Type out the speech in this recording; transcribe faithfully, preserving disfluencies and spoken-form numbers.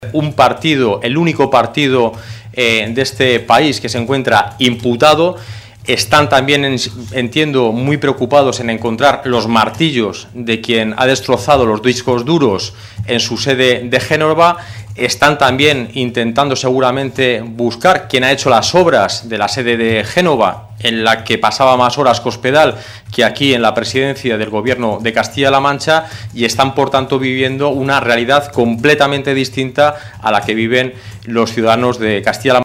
un partido, el único partido eh, de este país que se encuentra imputado. Están también, en, entiendo, muy preocupados en encontrar los martillos de quien ha destrozado los discos duros en su sede de Génova. Están también intentando seguramente buscar quién ha hecho las obras de la sede de Génova, en la que pasaba más horas Cospedal que aquí en la presidencia del gobierno de Castilla-La Mancha, y están por tanto viviendo una realidad completamente distinta a la que viven los ciudadanos de Castilla-La Mancha.